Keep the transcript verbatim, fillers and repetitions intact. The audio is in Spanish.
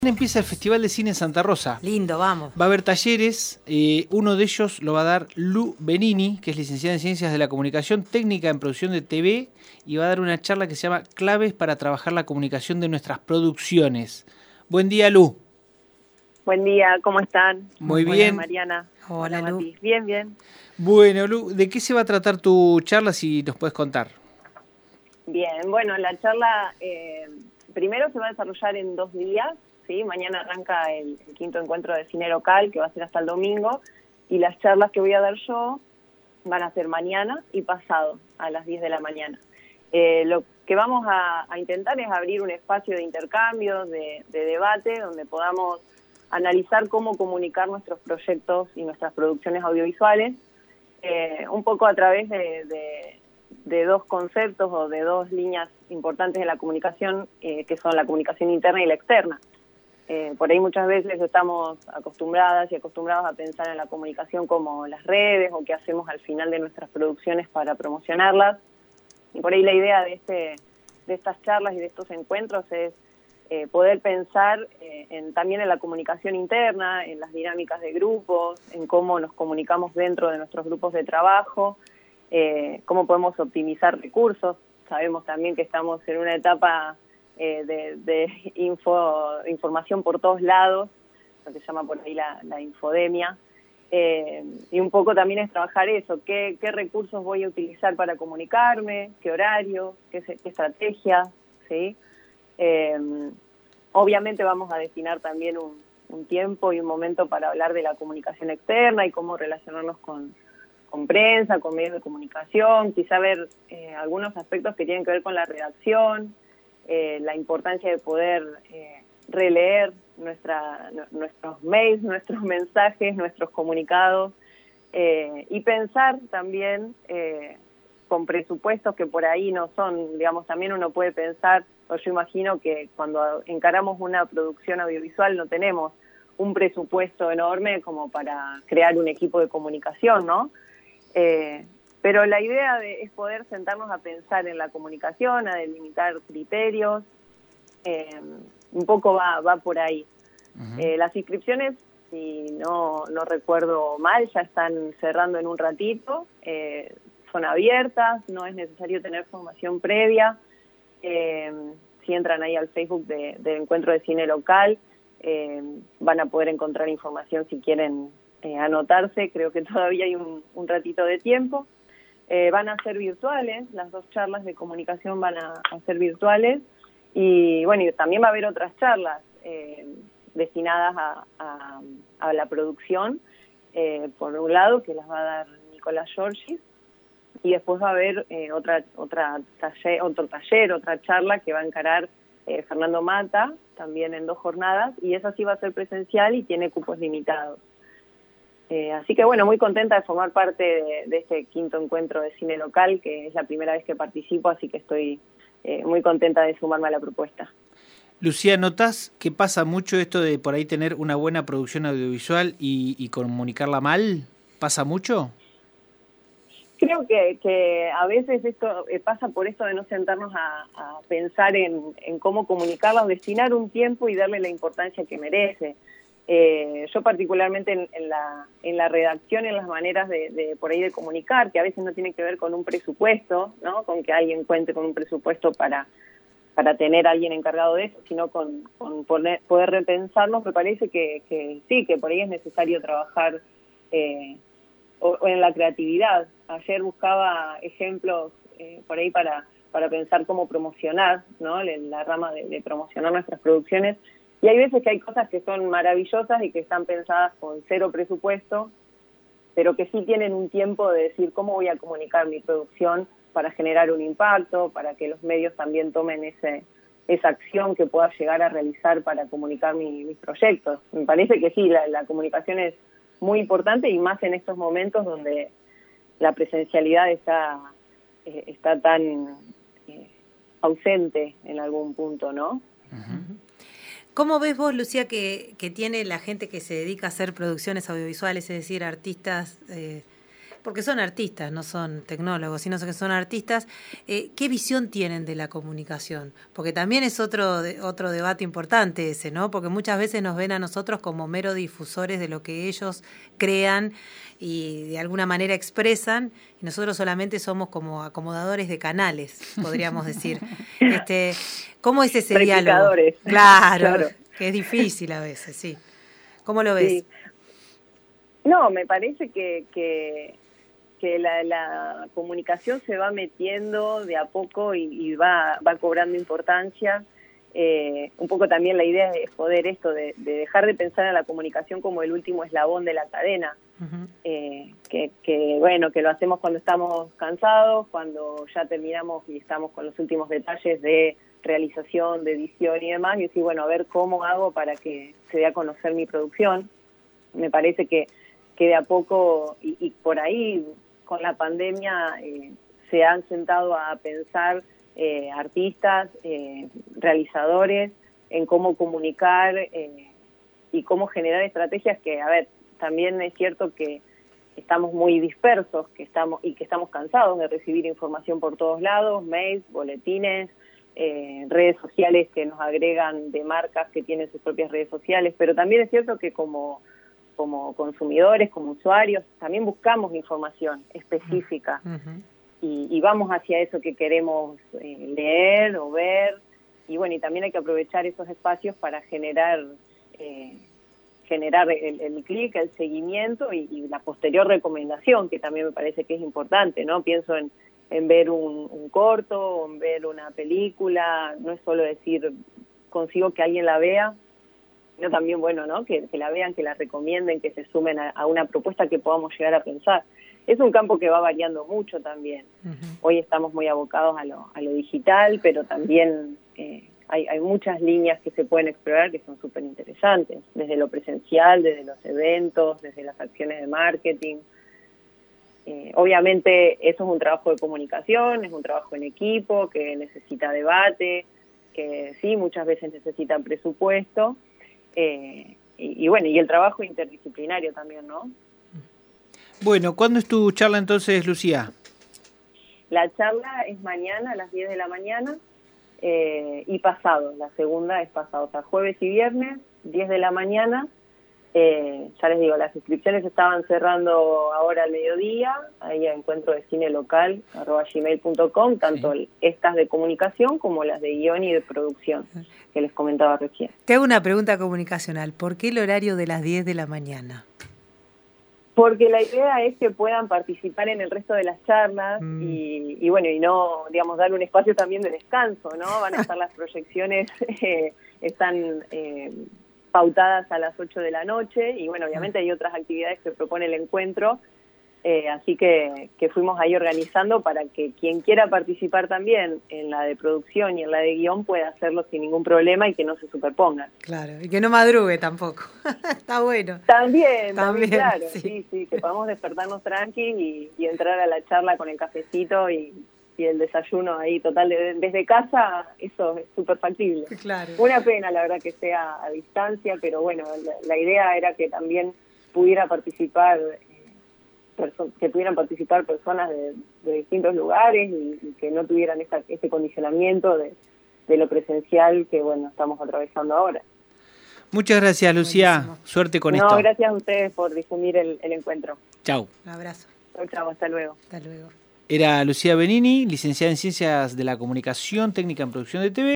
Empieza el Festival de Cine en Santa Rosa. Lindo, vamos. Va a haber talleres, eh, uno de ellos lo va a dar Lu Benini, que es licenciada en Ciencias de la Comunicación, técnica en producción de T V, y va a dar una charla que se llama Claves para trabajar la comunicación de nuestras producciones. Buen día, Lu. Buen día, ¿cómo están? Muy Hola, bien. Mariana. Hola, Hola, Lu. Mati. Bien, bien. Bueno, Lu, ¿de qué se va a tratar tu charla, si nos puedes contar? Bien, bueno, la charla eh, primero se va a desarrollar en dos días. ¿Sí? Mañana arranca el, el quinto encuentro de cine local, que va a ser hasta el domingo, y las charlas que voy a dar yo van a ser mañana y pasado, a las diez de la mañana. Eh, lo que vamos a, a intentar es abrir un espacio de intercambio, de, de debate, donde podamos analizar cómo comunicar nuestros proyectos y nuestras producciones audiovisuales, eh, un poco a través de, de, de dos conceptos o de dos líneas importantes de la comunicación, eh, que son la comunicación interna y la externa. Eh, por ahí muchas veces estamos acostumbradas y acostumbrados a pensar en la comunicación como las redes o qué hacemos al final de nuestras producciones para promocionarlas. Y por ahí la idea de, este, de estas charlas y de estos encuentros es eh, poder pensar eh, en, también en la comunicación interna, en las dinámicas de grupos, en cómo nos comunicamos dentro de nuestros grupos de trabajo, eh, cómo podemos optimizar recursos. Sabemos también que estamos en una etapa Eh, de, de info, información por todos lados, lo que se llama por ahí la, la infodemia, eh, y un poco también es trabajar eso, qué, qué recursos voy a utilizar para comunicarme, qué horario, qué, qué estrategia, ¿sí? Eh, obviamente vamos a destinar también un, un tiempo y un momento para hablar de la comunicación externa y cómo relacionarnos con, con prensa, con medios de comunicación, quizá ver eh, algunos aspectos que tienen que ver con la redacción, Eh, la importancia de poder eh, releer nuestra, no, nuestros mails, nuestros mensajes, nuestros comunicados, eh, y pensar también eh, con presupuestos que por ahí no son, digamos, también uno puede pensar, o yo imagino que cuando encaramos una producción audiovisual no tenemos un presupuesto enorme como para crear un equipo de comunicación, ¿no? Eh, Pero la idea de, es poder sentarnos a pensar en la comunicación, a delimitar criterios, eh, un poco va, va por ahí. Uh-huh. Eh, las inscripciones, si no, no recuerdo mal, ya están cerrando en un ratito, eh, son abiertas, no es necesario tener formación previa. Eh, si entran ahí al Facebook de, del Encuentro de Cine Local, eh, van a poder encontrar información si quieren eh, anotarse, creo que todavía hay un, un ratito de tiempo. Eh, van a ser virtuales, las dos charlas de comunicación van a, a ser virtuales, y bueno, y también va a haber otras charlas eh, destinadas a, a, a la producción, eh, por un lado, que las va a dar Nicolás Giorgis, y después va a haber eh, otra, otra taller, otro taller, otra charla que va a encarar eh, Fernando Mata, también en dos jornadas, y esa sí va a ser presencial y tiene cupos limitados. Eh, así que bueno, muy contenta de formar parte de, de este quinto encuentro de cine local, que es la primera vez que participo, así que estoy eh, muy contenta de sumarme a la propuesta. Lucía, ¿notás que pasa mucho esto de por ahí tener una buena producción audiovisual y, y comunicarla mal? ¿Pasa mucho? Creo que, que a veces esto eh, pasa por esto de no sentarnos a, a pensar en, en cómo comunicarla, o destinar un tiempo y darle la importancia que merece. Eh, yo particularmente en, en, la, en la redacción, en las maneras de, de por ahí de comunicar, que a veces no tiene que ver con un presupuesto, ¿no? Con que alguien cuente con un presupuesto para, para tener a alguien encargado de eso, sino con, con poner, poder repensarnos, me parece que, que sí, que por ahí es necesario trabajar eh, o, o en la creatividad. Ayer buscaba ejemplos eh, por ahí para, para pensar cómo promocionar, ¿no? En la rama de, de promocionar nuestras producciones. Y hay veces que hay cosas que son maravillosas y que están pensadas con cero presupuesto, pero que sí tienen un tiempo de decir cómo voy a comunicar mi producción para generar un impacto, para que los medios también tomen ese, esa acción que pueda llegar a realizar para comunicar mi, mis proyectos. Me parece que sí, la, la comunicación es muy importante, y más en estos momentos donde la presencialidad está, eh, está tan eh, ausente en algún punto, ¿no? Uh-huh. ¿Cómo ves vos, Lucía, que, que tiene la gente que se dedica a hacer producciones audiovisuales, es decir, artistas, eh, porque son artistas, no son tecnólogos, sino que son artistas, eh, ¿qué visión tienen de la comunicación? Porque también es otro, de, otro debate importante ese, ¿no? Porque muchas veces nos ven a nosotros como mero difusores de lo que ellos crean y de alguna manera expresan, y nosotros solamente somos como acomodadores de canales, podríamos decir. Este, ¿cómo es ese diálogo? Claro, claro, que es difícil a veces, sí. ¿Cómo lo ves? Sí. No, me parece que, que, que la, la comunicación se va metiendo de a poco y, y va, va cobrando importancia. Eh, un poco también la idea es poder esto, de, de dejar de pensar en la comunicación como el último eslabón de la cadena. Uh-huh. eh, que, que, bueno, que lo hacemos cuando estamos cansados, cuando ya terminamos y estamos con los últimos detalles de realización, de edición y demás, y decir, bueno, a ver cómo hago para que se dé a conocer mi producción. Me parece que que de a poco, y, y por ahí con la pandemia eh, se han sentado a pensar eh, artistas, eh, realizadores, en cómo comunicar eh, y cómo generar estrategias que, a ver, también es cierto que estamos muy dispersos que estamos y que estamos cansados de recibir información por todos lados, mails, boletines, eh, redes sociales que nos agregan de marcas que tienen sus propias redes sociales, pero también es cierto que como como consumidores, como usuarios, también buscamos información específica uh-huh. y, y vamos hacia eso que queremos eh, leer o ver, y bueno, y también hay que aprovechar esos espacios para generar eh, generar el, el clic, el seguimiento y, y la posterior recomendación, que también me parece que es importante, ¿no? Pienso en, en ver un, un corto, o en ver una película, no es solo decir, consigo que alguien la vea, sino también, bueno, ¿no? Que, que la vean, que la recomienden, que se sumen a, a una propuesta que podamos llegar a pensar. Es un campo que va variando mucho también. Uh-huh. Hoy estamos muy abocados a lo, a lo digital, pero también eh, hay, hay muchas líneas que se pueden explorar que son súper interesantes, desde lo presencial, desde los eventos, desde las acciones de marketing. Eh, obviamente eso es un trabajo de comunicación, es un trabajo en equipo, que necesita debate, que sí, muchas veces necesita presupuesto. Eh, y, y bueno, y el trabajo interdisciplinario también, ¿no? Bueno, ¿cuándo es tu charla entonces, Lucía? La charla es mañana a las diez de la mañana eh, y pasado, la segunda es pasado, o sea, jueves y viernes, diez de la mañana. Eh, ya les digo, las inscripciones estaban cerrando ahora al mediodía, ahí a encuentro de cine local, arroba gmail punto com, tanto sí. estas de comunicación como las de guión y de producción, que les comentaba recién. Te hago una pregunta comunicacional, ¿por qué el horario de las diez de la mañana? Porque la idea es que puedan participar en el resto de las charlas mm. y, y bueno, y no, digamos, darle un espacio también de descanso, ¿no? Van a estar las proyecciones, eh, están... Eh, pautadas a las ocho de la noche y bueno, obviamente hay otras actividades que propone el encuentro, eh, así que, que fuimos ahí organizando para que quien quiera participar también en la de producción y en la de guión pueda hacerlo sin ningún problema y que no se superpongan. Claro, y que no madrugue tampoco. Está bueno. También, también, también claro, sí. sí, sí, que podamos despertarnos tranqui y, y entrar a la charla con el cafecito y y el desayuno ahí total de, desde casa, eso es súper factible. Claro. Una pena, la verdad, que sea a distancia, pero bueno, la, la idea era que también pudiera participar, eh, perso- que pudieran participar personas de, de distintos lugares y, y que no tuvieran esta, este condicionamiento de, de lo presencial que, bueno, estamos atravesando ahora. Muchas gracias, Lucía. Buenísimo. Suerte con no, esto. No, gracias a ustedes por difundir el, el encuentro. Chau. Un abrazo. Chau, chau, hasta luego. Hasta luego. Era Lucía Benini, licenciada en Ciencias de la Comunicación, técnica en producción de T V.